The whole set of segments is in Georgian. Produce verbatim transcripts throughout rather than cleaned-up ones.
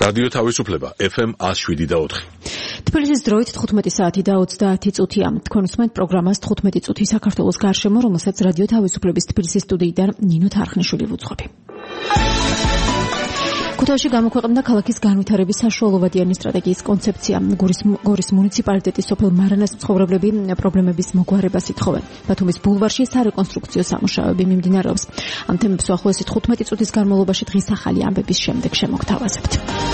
რადიო თავისუფლება ეფ ემ one oh seven და four. თბილისის დროით თხუთმეტი საათი და ოცდაათი წუთია. თქვენ უსმენთ პროგრამას თხუთმეტი წუთი საქართველოს გარშემო, რომელსაც რადიო თავისუფლების თბილისის სტუდიიდან ნინო თარხნიშვილი ვუძღვები. ქუთაისში გამოქვეყნდა ქალაქის განვითარების საშუალებიანი სტრატეგიის კონცეფცია. გორის გორის მუნიციპალიტეტის სოფელ მარანას მცხოვრებლები პრობლემების მოგვარებას ითხოვენ. ბათუმის ბულვარში სარეკონსტრუქციო სამუშაოები მიმდინარეობს. ამ თემებს უახლოესი თხუთმეტი წუთის განმავლობაში დღის ახალი ამბების შემდეგ შემოგთავაზებთ.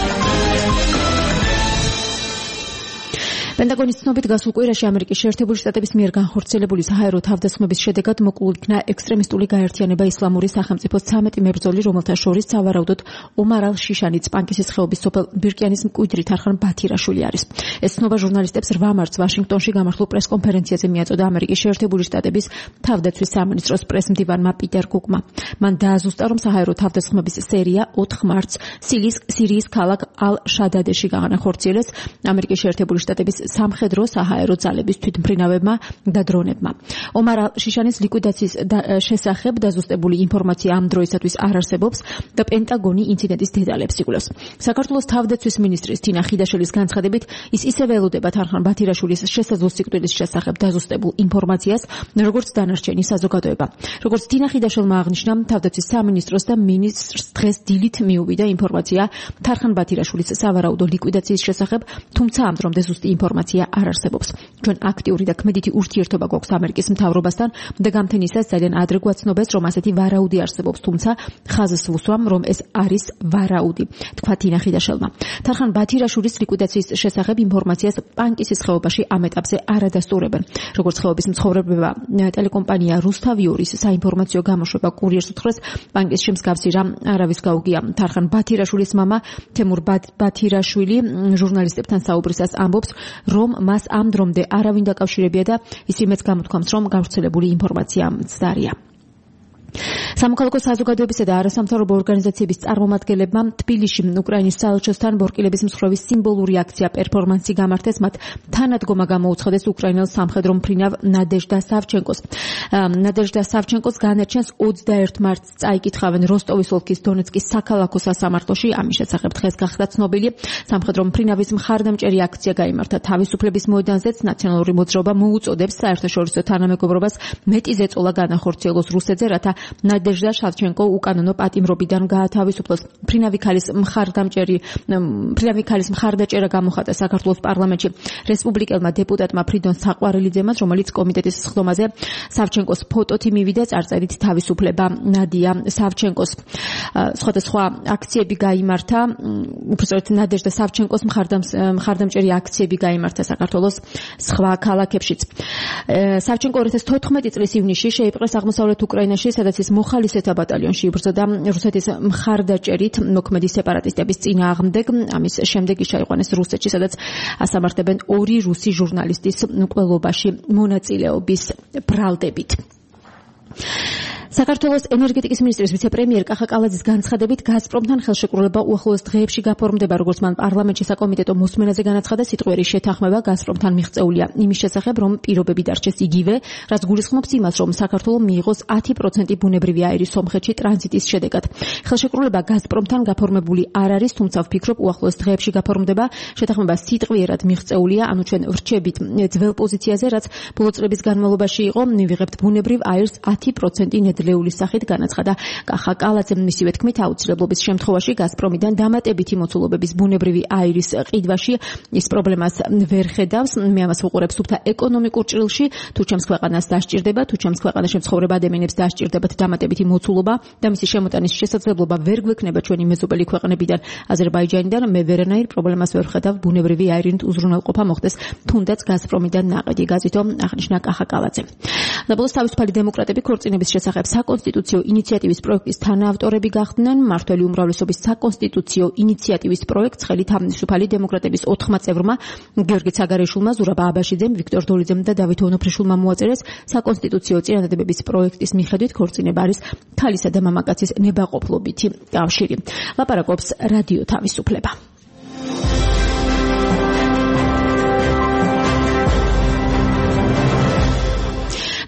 პენტაგონის ცნობით გასულ კვირაში ამერიკის შეერთებული შტატების მიერ განხორციელებული საჰაერო თავდასხმების შედეგად მოკლულ იქნა ექსტრემისტული გაერთიანება ისლამური სახელმწიფოს ცამეტი მებრძოლი, რომელთა შორის სავარაუდოდ ომარ ალ-შიშანი სპანკისის ხეობის სოფელ ბირკიანის მკვიდრი თარხან ბათირაშვილი არის. ეს ცნობა ჟურნალისტებს რვა მარტს ვაშინგტონში გამართულ პრესკონფერენციაზე მიაწოდა ამერიკის შეერთებული შტატების თავდაცვის სამინისტროს პრესმდივანმა პიტერ კუკმა. მან დააზუსტა, რომ საჰაერო თავდასხმების სერია ოთხ მარტს სირიის ქალაქ ალ-შადადეში განახორციელეს ამერიკის შეერთებული შტატების სამხედრო საჰაერო ძალების თვითმფრინავებმა და დრონებმა. ომარ ალ-შიშანის ლიკვიდაციის შესახებ დაზუსტებული ინფორმაცია ამ დროისათვის არ არსებობს და პენტაგონი ინციდენტის დეტალებს იკვლევს. საქართველოს თავდაცვის მინისტრის თინა ხიდაშელის განცხადებით, ის ისევე ელოდება თარხან ბათირაშვილის შესაძლო სიკვდილის შესახებ დაზუსტებულ ინფორმაციას, როგორც დანარჩენი საზოგადოება. როგორც თინა ხიდაშელმა აღნიშნა, თავდაცვის სამინისტროს და მინისტრს დღეს დილით მიუვიდა ინფორმაცია თარხან ბათირაშვილის სავარაუდო ლიკვიდაციის შესახებ, თუმცა ამ დრომდე ზუსტი ინფორმაცია არ არსებობს. ჩვენ აქტიური და ქმედითი ურთიერთობა გვაქვს ამერიკის მთავრობასთან და გამთენისას ძალიან ადრე გვაცნობეს, რომ ასეთი ვარაუდი არსებობს, თუმცა ხაზს ვუსვამ, რომ ეს არის ვარაუდი, თქვა თინა ხიდაშელმა. თარხან ბათირაშვილის ლიკვიდაციის შესახებ ინფორმაციას პანკისის ხეობაში ამ ეტაპზე არ ადასტურებენ. როგორც ხეობის მცხოვრებება ტელეკომპანია რუსთავიურის საინფორმაციო გამოშვება კურიერს უთხრეს, პანკისში მსგავსი რამ არავის გაუგია. თარხან ბათირაშვილის მამა თემურ ბათირაშვილი ჟურნალისტებთან საუბრისას ამბობს, რომ მას ამ დრომდე არავინ დაკავშირებია და ის იმეც გამოთქვამს, რომ გავრცელებული ინფორმაცია მცდარია. სამოქალაქო საზოგადოებისა და არასამთავრობო ორგანიზაციების წარმომადგენლებმა თბილისში უკრაინის საელჩოსთან ბორკილების მსხვერპლის სიმბოლური აქცია პერფორმანსი გამართეს, მათ თანადგომა გამოუცხადეს უკრაინელ სამხედრო მფრინავ ნადეჟდა სავჩენკოს. ნადეჟდა სავჩენკოს განაჩენს ოცდაერთ მარტს წაიკითხავენ როსტოვის ოლქის დონეცკის საქალაქო სასამართლოში. ამის შესახებ დღეს გახდა ცნობილი. სამხედრო მფრინავის მხარდამჭერი აქცია გაიმართა თავისუფლების მოედანზეც. ნაციონალური მოძრაობა მოუწოდებს საერთაშორისო თანამეგობრობას მეტი ზეწოლა განახორციელოს რუსეთზე, რათა ნადეჟდა შავჩენკო უკანონო პატიმრობიდან გაათავისუფლოს. მფრინავი ქალის მხარდამჭერი მფრინავი ქალის მხარდაჭერა გამოხატა საქართველოს პარლამენტში რესპუბლიკელმა დეპუტატმა ფრიდონ საყვარელიძემ, რომელიც კომიტეტის სხდომაზე სავჩენკოს ფოტოთი მივიდა წარწერით თავისუფლება ნადია სავჩენკოს. სხვადასხვა აქციები გაიმართა, უბრალოდ ნადეჟდა სავჩენკოს მხარდამჭერი აქციები გაიმართა საქართველოს სხვა ქალაქებშიც. სავჩენკო ორი ათას თოთხმეტი წლის ივნისში შეიპყრეს აღმოსავლეთ უკრაინაში, სადაც ის მოხალისეთა ბატალიონში იბრძოდა რუსეთის მხარდაჭერით მოქმედი სეპარატისტების წინააღმდეგ. ამის შემდეგ ის ჩაიყვანეს რუსეთში, სადაც ასამართებენ ორი რუსი ჟურნალისტის მკვლელობაში მონაწილეობის ბრალდებით. საქართველოს ენერგეტიკის მინისტრის ვიცე-პრემიერ კახა კალაძის განცხადებით, გაზპრომთან ხელშეკრულება უახლოეს დღეებში გაფორმდება, როგორც მან პარლამენტში საკომიტეტო მოსმენაზე განაცხადა. სიტყვიერი შეთანხმება გაზპრომთან მიღწეულია იმის შესახებ, რომ პირობები დარჩეს იგივე, რაც გულისხმობს იმას, რომ საქართველოს მიიღოს ათი პროცენტი ბუნებრივი აირი სომხეთში ტრანზიტის შედეგად. ხელშეკრულება გაზპრომთან გაფორმებული არ არის, თუმცა ვფიქრობ, უახლოეს დღეებში გაფორმდება. შეთანხმება სიტყვიერად მიღწეულია, ანუ ჩვენ ვრჩებით ძველ პოზიციაზე, რაც ბოლო წლების განმავლობაში იყო, მივიღებთ ბუნებრივ აირს ათი პროცენტი ლეულის სახით განაცხადა კახა კალაძემ. მისივე თქმით, აუცილებლობის შემთხვევაში გაზპრომიდან დამატებითი მოცულობების ბუნებრივი აირის ყიდვაში ის პრობლემას ვერ ხედავს. მე ამას ვუყურებ სუფთა ეკონომიკურ ჭრილში, თუ ჩემს ქვეყანას დასჭირდება, თუ ჩემს ქვეყანაში მცხოვრებ ადამიანებს დასჭირდებათ დამატებითი მოცულობა და მისი შემოტანის შესაძლებლობა ვერ გვექნება ჩვენი მეზობელი ქვეყნებიდან, აზერბაიჯანიდან, მე ვერანაირ პრობლემას ვერ ვხედავ ბუნებრივი აირით უზრუნველყოფა მოხდეს თუნდაც გაზპრომიდან ნაყიდი, გაზითო აღნიშნა კახა კალაძემ. და ბოლოს თავისუფალი დემოკრატები ქორწინების შესახებ საკონსტიტუციო ინიციატივის პროექტის თანაავტორები გახდნენ. მმართველი უმრავლესობის საკონსტიტუციო ინიციატივის პროექტს ხელით თავისუფალი დემოკრატების ოთხმა წევრმა, გიორგი ცაგარეიშვილმა, ზურაბ აბაშიძემ, ვიქტორ დოლიძემ და დავით ონოფრიშვილმა მოაწერეს. საკონსტიტუციო წინადადებების პროექტის მიხედვით ქორწინება არის ქალისა და მამაკაცის ნებაყოფლობითი კავშირი. ლაპარაკობს რადიო თავისუფლება.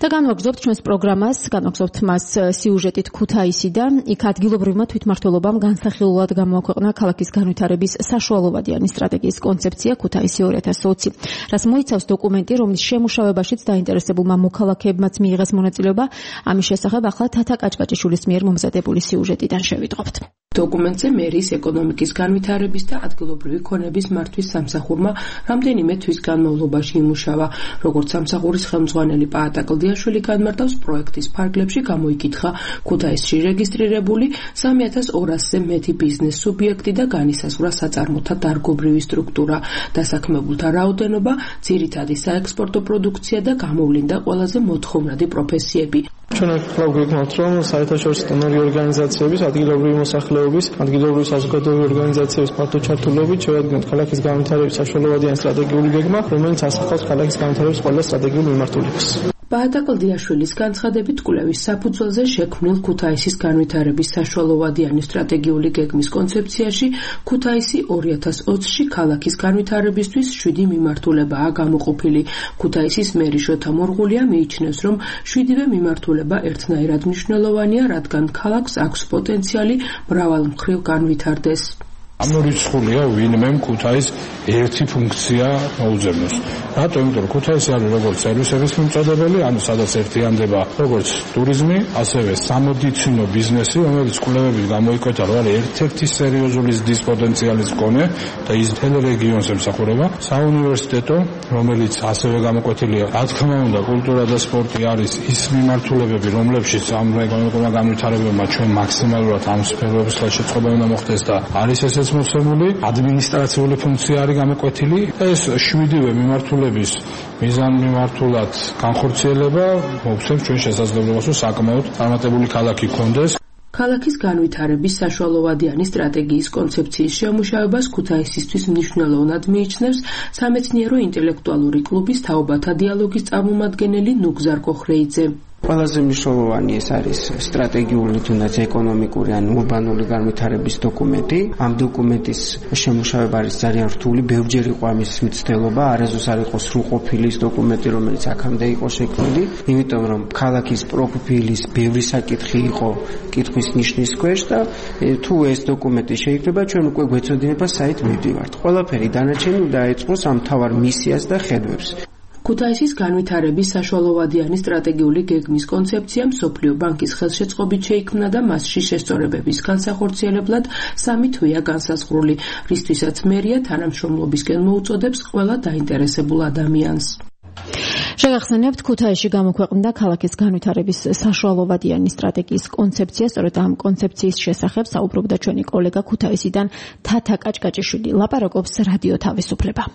და განვაგრძობთ ჩვენს პროგრამას, განვაგრძობთ მას სიუჟეტით ქუთაისიდან. იქ ადგილობრივმა თვითმმართველობამ განსახილულად გამოაქვეყნა ქალაქის განვითარების საშუალოვადიანი სტრატეგიის კონცეფცია ქუთაისი ორი ათას ოცი, რაც მოიცავს დოკუმენტი, რომლის შემუშავებაშიც დაინტერესებულმა მოქალაქეებმაც მიიღეს მონაწილეობა. ამის შესახებ ახლა თათა კაჭკაჭიშვილის მიერ მომზადებული სიუჟეტიდან შევიტყობთ. დოკუმენტზე მერის ეკონომიკის განვითარების და ადგილობრივი ქონების მართვის სამსახურმა რამდენიმე თვის განმავლობაში იმუშავა. როგორც სამსახურის ხელმძღვანელი პაატა კლდიაშვილი განმარტავს, პროექტის ფარგლებში გამოიკითხა ქუთაისში რეგისტრირებული სამი ათას ორასზე მეტი ბიზნეს სუბიექტი და განისაზღვრა საწარმოთა დარგობრივი სტრუქტურა, დასაქმებულთა რაოდენობა, ძირითადი საექსპორტო პროდუქცია და გამოვლინდა ყველაზე მოთხოვნადი პროფესიები. ჩვენ ახლა გვიგნოთ, რომ საერთაშორისო დონორი ორგანიზაციების, ადგილობრივი მოსახლეობის, ადგილობრივი საზოგადოებრივი ორგანიზაციების ფართო ჩართულობით შევადგენთ ქალაქის განვითარების საშუალოვადიანი სტრატეგიული გეგმა, რომელიც ასახავს ქალაქის განვითარების ყველა სტრატეგიულ მიმართულებას. პაატა კლდიაშვილის განცხადებით, კვლევის საფუძველზე შექმნილ ქუთაისის განვითარების საშუალოვადიანი სტრატეგიული გეგმის კონცეფციაში ქუთაისი ორი ათას ოცში ქალაქის განვითარებისთვის შვიდი მიმართულებაა გამოყოფილი. ქუთაისის მერი შოთა მორღულია მიიჩნევს, რომ შვიდივე მიმართულება ერთნაირად მნიშვნელოვანია, რადგან ქალაქს აქვს პოტენციალი მრავალმხრივ განვითარდეს. ამორიცხულია ვინმემ ქუთაის ერთი ფუნქცია მოუძებნოს. რატო? იმიტომ რომ ქუთაისი არის როგორც სერვისების მიმწოდებელი, ანუ სადაც ერთიანდება როგორც ტურიზმი, ასევე სამედიცინო ბიზნესი, რომელიც კვლევებით გამოიკვეთა, რომ არის ერთ-ერთი სერიოზული ზრდის პოტენციალის მქონე და ის მთელ რეგიონს ემსახურება. საუნივერსიტეტო, რომელიც ასევე გამოკვეთილია, რა თქმა უნდა, კულტურა და სპორტი არის ის მიმართულებები, რომლებშიც ამ ეკონომიკურმა განვითარებებმა ჩვენ მაქსიმალურად ამ სფეროების შეწყობა უნდა მოხდეს და არის ესეც მოსემული, ადმინისტრაციული ფუნქცია არის გამოკვეთილი. ეს შვიდივე მიმართულების მიზანმიმართულად განხორციელება მოგცემს ჩვენ შესაძლებლობას, რომ საკმაოდ წარმატებული ქალაქი გქონდეს. ქალაქის განვითარების საშუალოვადიანი სტრატეგიის კონცეფციის შემუშავებას ქუთაისისთვის მნიშვნელოვნად მიიჩნევს სამეცნიერო ინტელექტუალური კლუბის თაობათა დიალოგის წარმომადგენელი ნუგზარ კოხრეიძე. ყველაზე მნიშვნელოვანი ეს არის სტრატეგიული თუნდაც ეკონომიკური ან ურბანული განვითარების დოკუმენტი. ამ დოკუმენტის შემუშავება არის ძალიან რთული, ბევრჯერ იყო ამის მცდელობა, არასდროს არ იყო სრულყოფილი ის დოკუმენტი, რომელიც აქამდე იყო შექმნილი, იმიტომ რომ ქალაქის პროფილის ბევრი საკითხი იყო კითხვის ნიშნის ქვეშ და თუ ეს დოკუმენტი შეიქმნება, ჩვენ უკვე გვეცოდინება საით მივდივართ. ყველაფერი დანარჩენი უნდა ეწყოს ამ მთავარ მისიას და ხედვებს. ქუთაისის განვითარების საშუალოვადიანი სტრატეგიული გეგმის კონცეფცია მსოფლიო ბანკის ხელშეწყობით შეიქმნა და მასში შესწორებების განსახორციელებლად სამი თვეა განსაზღვრული, რისთვისაც მერია თანამშრომლობისკენ მოუწოდებს ყველა დაინტერესებულ ადამიანს. შეგახსენებთ, ქუთაისში გამოქვეყნდა ქალაქის განვითარების საშუალოვადიანი სტრატეგიის კონცეფცია. სწორედ ამ კონცეფციის შესახებ საუბრობდა ჩვენი კოლეგა ქუთაისიდან თათა კაჭკაჭიშვილი. ლაპარაკობს რადიო თავისუფლება.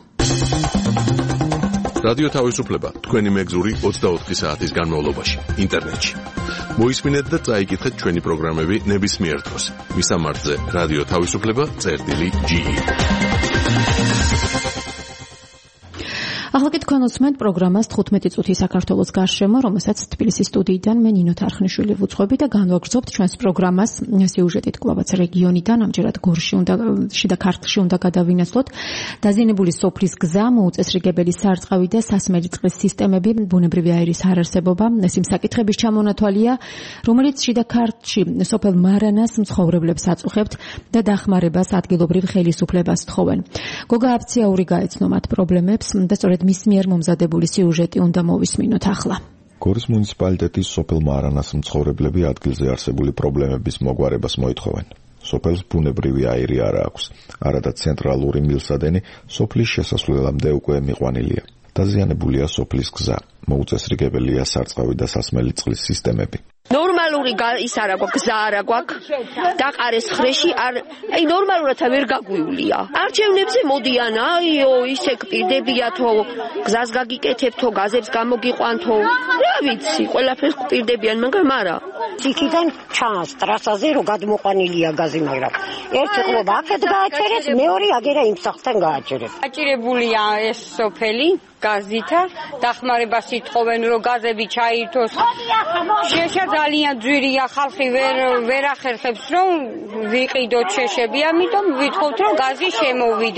რადიო თავისუფლება თქვენი მეგზური ოცდაოთხი საათის განმავლობაში ინტერნეტში. მოისმინეთ და წაიკითხეთ ჩვენი პროგრამები ნებისმიერ დროს. მისამართზე რადიო თავისუფლება წერტილი ჯი. ახლა კი თქვენ უსმენთ პროგრამას თხუთმეტი წუთი საქართველოს გარშემო, რომელსაც თბილისის სტუდიიდან მე ნინო თარხნიშვილი ვუძღვები და განვაგრძობთ ჩვენს პროგრამას სიუჟეტით კვლავაც რეგიონიდან, ამჯერად გორში უნდა შიდა ქართლში უნდა გადავინაცვლოთ. დაზიანებული სოფლის გზა, მოუწესრიგებელი სარწყავი და სასმელი წყლის სისტემები, ბუნებრივი აირის არარსებობა, ეს იმ საკითხების ჩამონათვალია, რომელიც შიდა ქართლში სოფელ მარანას მცხოვრებლებს აწუხებთ და დახმარებას ადგილობრივ ხელისუფლებას თხოვენ. გოგა აფციაური გაეცნო მათ პრობლემებს და სწორედ მის მიერ მომზადებული სიუჟეტი უნდა მოვისმინოთ ახლა. გორის მუნიციპალიტეტის სოფელ მარანას მცხოვრებლები ადგილზე არსებული პრობლემების მოგვარებას მოითხოვენ. სოფელს ბუნებრივი აირი არ აქვს, არადა ცენტრალური მილსადენი სოფლის შესასვლელამდე უკვე მიყვანილია. დაზიანებულია სოფლის გზა, მოუწესრიგებელია სარწყავი და სასმელი წყლის სისტემები. ნორმალური ის არა გვაქვს, გზა არა გვაქვს. დაყარეს ხრეში არ, აი ნორმალურად ვერ გაგვივლია. არჩევნებზე მოდიან, აიო, ისე გპირდებიათო, გზას გაგიკეთებთო, გაზებს გამოგიყვანთო. რა ვიცი, ყველაფერს გპირდებიან, მაგრამ არა. იქიდან ჩანს ტრასაზე რომ გადმოყვანილია გაზი, მაგრამ ერთი ყლობა აქეთ გააჩერეს, მეორე აგერა იმ სახლთან გააჩერეს. აჭირებულია ეს სოფელი გაზითა, დახმარებას ითხოვენ რომ გაზები ჩაირთოს. შეშა ძალიან ძვირია, ხალხი ვერ ვერ ახერხებს რომ ვიყიდოთ შეშები, ამიტომ ვითხოვთ რომ გაზი შემოვიდეს.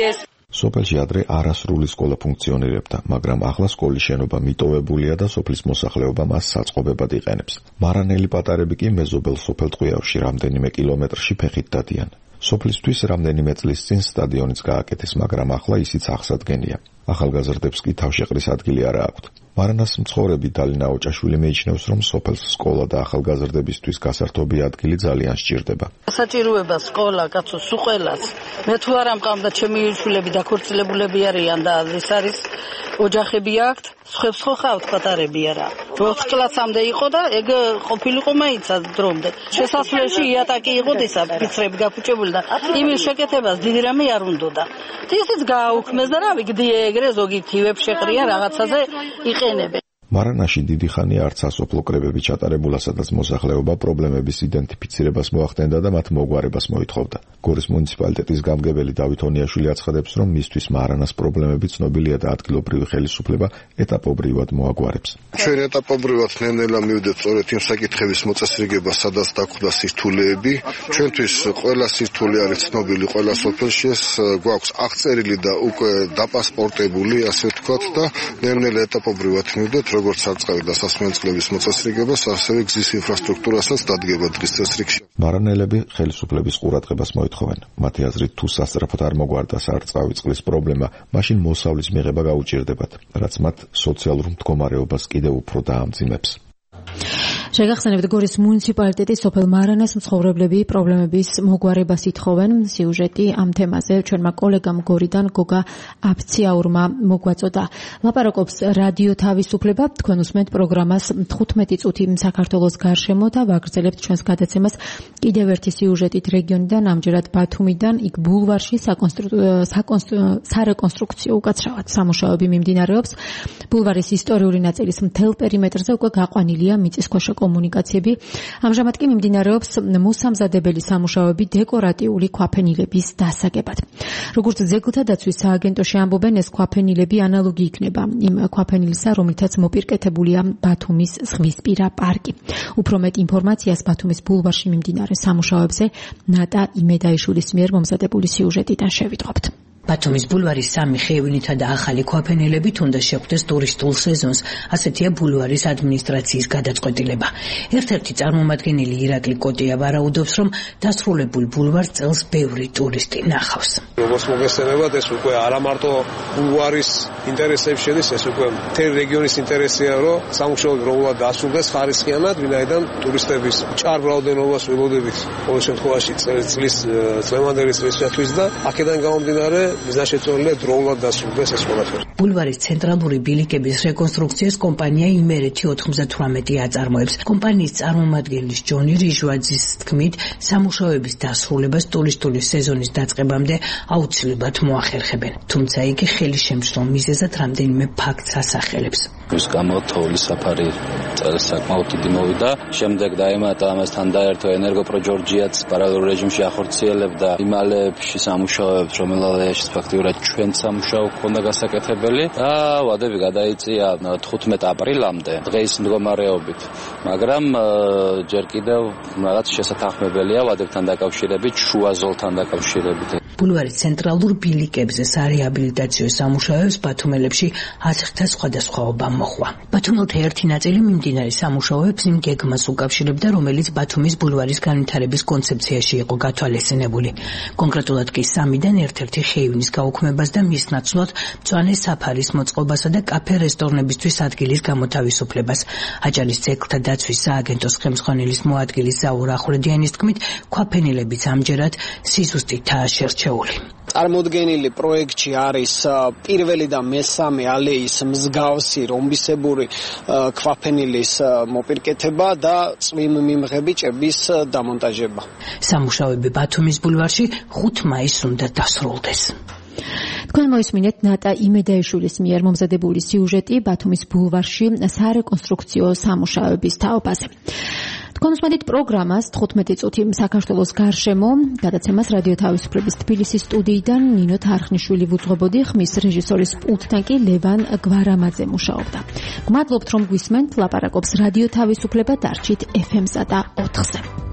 სოფელში ადრე არასრული სკოლა ფუნქციონირებდა, მაგრამ ახლა სკოლის შენობა მიტოვებულია და სოფლის მოსახლეობა მას საწყობებად იყენებს. მარანელი პატარები კი მეზობელ სოფელ ტყვიავში რამდენიმე კილომეტრში ფეხით დადიან. სოფლისთვის რამდენიმე წლის წინ სტადიონიც გააკეთეს, მაგრამ ახლა ისიც აღსადგენია. ახალგაზრდებს კი თავშეყრის ადგილი არ აქვთ. მარანას მცხოვრები დალინა ოჭაშვილი მიიჩნევს, რომ სოფელს სკოლა და ახალგაზრდებისთვის გასართობი ადგილი ძალიან სჭირდება. საჭიროება სკოლა, კაცო, სუყელას. მე თუ არ ამყავდა ჩემი შვილები დაქორწილებულები არიან და ის არის ოჯახები აქვთ, სხვებს ხო ხავთ პატარები არა. ოთხ კლასამდე იყო და ეგ ყოფილიყო მაინც დრომდე. შესასვლელში იატაკი იყო ისა ფიცრები გაფუჭებული და იმის შეკეთებას დიდი რამე არ უნდოდა. ისიც გააუქმეს და რა ვიგდიე ეგრე ზოგი თივებს შეყრია რაღაცაზე იყენებენ. მარანაში დიდი ხანია არც სასოფლო კრებები ჩატარებულა, სადაც მოსახლეობა პრობლემების იდენტიფიცირებას მოახდენდა და მათ მოგვარებას მოითხოვდა. გორის მუნიციპალიტეტის გამგებელი დავით ონიაშვილი აცხადებს, რომ მისთვის მარანას პრობლემები ცნობილია და ადგილობრივი ხელისუფლება ეტაპობრივად მოაგვარებს. ჩვენ ეტაპობრივად ნელ-ნელა მივიდეთ სწორედ იმ საკითხების მოწესრიგებას, სადაც დაგვხვდა სირთულეები. ჩვენთვის ყველა სირთულე არის ცნობილი ყველა სოფელში, ეს გვაქვს აღწერილი და უკვე დაპასპორტებული, ასე ვთქვათ და ნელ-ნელა ეტაპობრივად მივიდეთ როგორც სარწყავი და სასმელწყლების მოწესრიგებას, ასევე გზის ინფრასტრუქტურასაც დადგება დღის წესრიგში. მარანელები ხელისუფლების ყურადღებას მოითხოვენ. მათი აზრით, თუ სასწრაფოდ არ მოგვარდა სარწყავი წყლის პრობლემა, მაშინ მოსავლის მიღება გაუჭირდებათ, რაც მათ სოციალურ მდგომარეობას კიდევ უფრო დაამძიმებს. შეგახსენებთ, გორის მუნიციპალიტეტის სოფელ მარანას მცხოვრებლები პრობლემების მოგვარებას ითხოვენ. სიუჟეტი ამ თემაზე ჩვენმა კოლეგამ გორიდან გოგა აფციაურმა მოგვაწოდა. ლაპარაკობს რადიო თავისუფლება. თქვენ უსმენთ პროგრამას თხუთმეტი წუთი საქართველოს გარშემო და ვაგრძელებთ ჩვენს გადაცემას კიდევ ერთი სიუჟეტით რეგიონიდან, ამჯერად ბათუმიდან, იქ ბულვარში სარეკონსტრუქციო უკაცრავად სამუშაოები მიმდინარეობს. ბულვარის ისტორიული ნაწილის მთელ პერიმეტრზე უკვე გაყვანილია მიწისქვეშა კომუნიკაციები. ამჟამად კი მიმდინარეობს მოსამზადებელი სამუშაოები დეკორატიული ქვაფენილების დასაგებად. როგორც ძეგლთა დაცვის სააგენტოში ამბობენ, ეს ქვაფენილები ანალოგი იქნება იმ ქვაფენილისა, რომლითაც მოპირკეთებულია ბათუმის ზღვისპირა პარკი. უფრო მეტ ინფორმაციას ბათუმის ბულვარში მიმდინარე სამუშაოებზე ნატა იმედაიშვილის მიერ მომზადებული სიუჟეტიდან შევიტყობთ. ბათუმის ბულვარის სამი ხეივინითა და ახალი ქვაფენილებით უნდა შეხვდეს ტურისტულ სეზონს, ასეთია ბულვარის ადმინისტრაციის გადაწყვეტილება. ერთ-ერთი წარმომადგენელი ირაკლი კოტია ვარაუდობს, რომ დასრულებულ ბულვარს წელს ბევრი ტურისტი ნახავს. როგორც მოგესწრებათ, ეს უკვე არა მარტო ბულვარის ინტერესებში შედის, ეს უკვე მთელი რეგიონის ინტერესია, რომ სამუშაოები რომლად დასრულდეს ხარისხიანად, ვინაიდან ტურისტების მჭარ რაოდენობას ველოდებით ყოველ შემთხვევაში წლის წლევანდელი წლისათვის და აქედან გამომდინარე მიზანშეწონილია დროულად დასრულდეს ეს ყველაფერი. ბულვარის ცენტრალური ბილიკების რეკონსტრუქციას კომპანია იმერეთი ოთხმოცდათვრამეტი აწარმოებს. კომპანიის წარმომადგენლის ჯონი რიჟვაძის თქმით, სამუშაოების დასრულებას ტურისტული სეზონის დაწყებამდე აუცილებლად მოახერხებენ. თუმცა იგი ხელის შემშლელ მიზეზად რამდენიმე ფაქტს ასახელებს. ის გამო თოვლის საფარი წელს საკმაოდ დიდი მოვიდა. შემდეგ დაემატა ამასთან დაერთო ენერგოპრო ჯორჯიაც პარალელურ რეჟიმში ახორციელებდა იმალებში სამუშაოებს, რომელშიც ფაქტიურად ჩვენ სამუშაო ქონდა გასაკეთებელი და ვადები გადაიწია თხუთმეტი აპრილამდე დღის მდგომარეობით. მაგრამ ჯერ კიდევ რაღაც შესათანხმებელია ვადებთან დაკავშირებით, შუა ზოლთან დაკავშირებით. ბულვარის ცენტრალურ ბილიკებზე სარეაბილიტაციო სამუშაოებს ბათუმელებში ასხთა სხვადასხვაობა მოხვა. ბათუმელთა ერთი ნაწილი მიმდინარე სამუშაოებს იმ გეგმას უკავშირებდა, რომელიც ბათუმის ბულვარის განვითარების კონცეფციაში იყო გათვალისწინებული. კონკრეტულად კი სამიდან ერთ-ერთი ხეივნის გაუქმებას და მის ნაცვლად მწვანე საფარის მოწყობასა და კაფე რესტორნებისთვის ადგილის გამოთავისუფლებას. აჭარის ძეგლთა დაცვის სააგენტოს ხელმძღვანელის მოადგილის ზაურ ახვლედიანის თქმით, ქვაფენილებიც ამჯერად სიზუსტითაა შერჩეული. წარმოდგენილი პროექტში არის პირველი და მესამე ალეის მსგავსი რომბისებური ქვაფენილის მოპირკეთება და წვიმმიმღები ჭების დამონტაჟება. სამუშაოები ბათუმის ბულვარში ხუთი მაისს უნდა დასრულდეს. თქვენ მოისმინეთ ნატა იმედაიშვილის მიერ მომზადებული სიუჟეტი ბათუმის ბულვარში სარეკონსტრუქციო სამუშაოების თაობაზე. თქვენ უსმენთ პროგრამას თხუთმეტი წუთი საქართველოს გარშემო. გადაცემას რადიო თავისუფლების თბილისის სტუდიიდან ნინო თარხნიშვილი ვუძღვებოდი, ხმის რეჟისორის პულტთან კი ლევან გვარამაძე მუშაობდა. გმადლობთ რომ გვისმენთ, ლაპარაკობს რადიო თავისუფლება, დარჩით ეფ ემსა და ოთხზე.